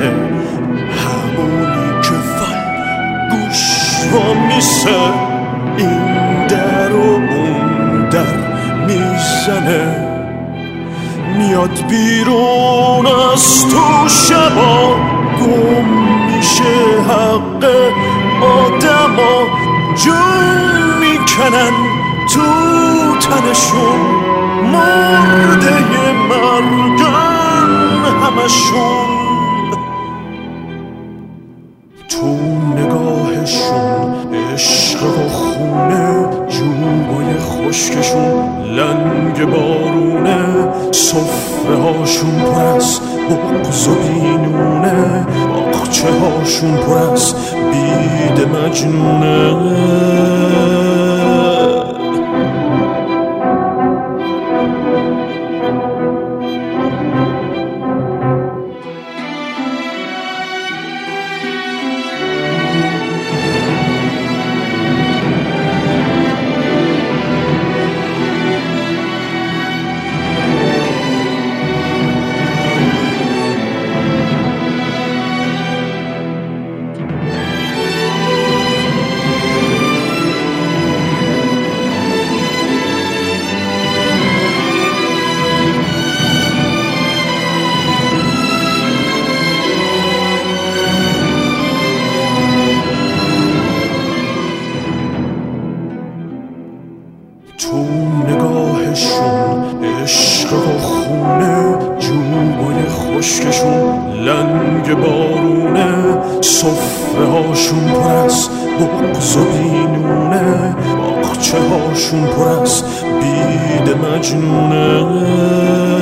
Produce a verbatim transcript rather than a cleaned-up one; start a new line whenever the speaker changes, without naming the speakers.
میزنه، همونی که فل گوش رو میسه، این در و اون در میزنه، میاد بیرون از تو شبا، گم میشه حق آدما، جون میکنن تو تنشون، مرده مرگن همشون. تو نگاهشون عشق و خونه، جوبای خشکشون لنگ بارونه، صفره هاشون پر از بغض و بینونه، باغچه هاشون پر از بید مجنونه. تو نگاهشون عشق و خونه، جوبای خشکشون لنگ بارونه، صفره هاشون پر از بغض و بینونه، باغچه هاشون پر از بید مجنونه.